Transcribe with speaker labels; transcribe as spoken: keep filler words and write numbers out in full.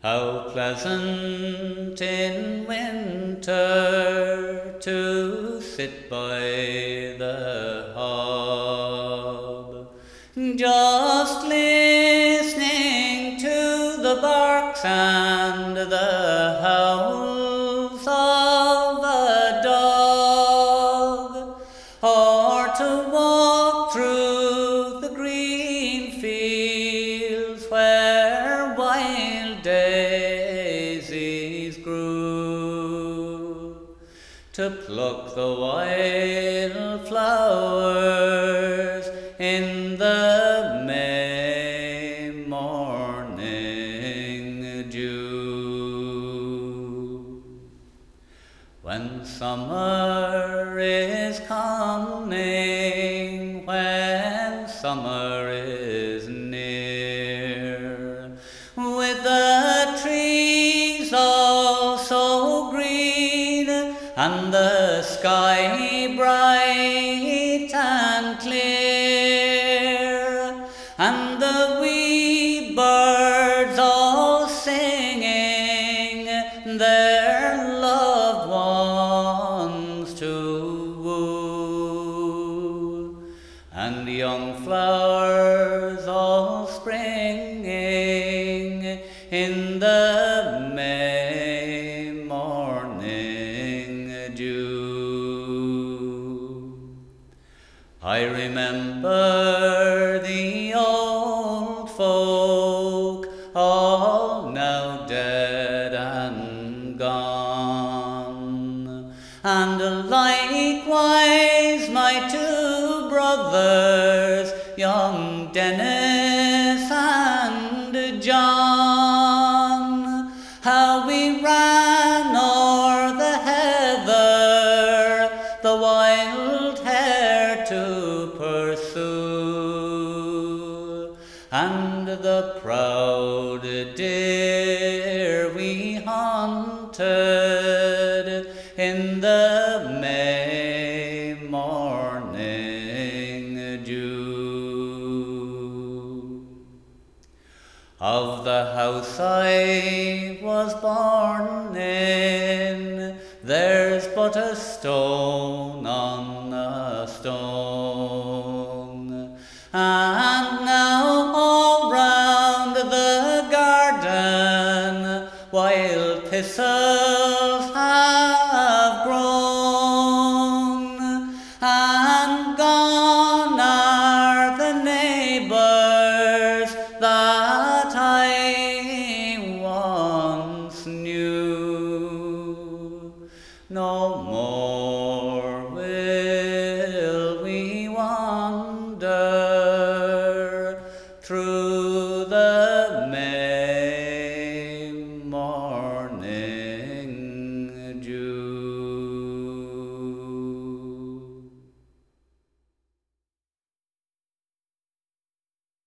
Speaker 1: How pleasant in winter to sit by the hob, just listening to the barks and the howls of a dog, or to walk through the green fields where wild daisies grew, to pluck the wild flowers in the May morning dew. When summer is coming, when summer is near, with the trees all so green and the sky bright and clear, and the wee birds all singing their loved ones to woo, and young flowers all springing in the May morning dew. I remember the old folk, all now dead and gone, and likewise my two brothers, young Dennis and John, how we ran o'er the heather, the wild hare to pursue, and the proud deer we hunted in the May morning dew. Of the house I was born in, there's but a stone on a stone, and now all round the garden wild thistles have grown, and gone are the neighbours that I once knew. No more will we wander through the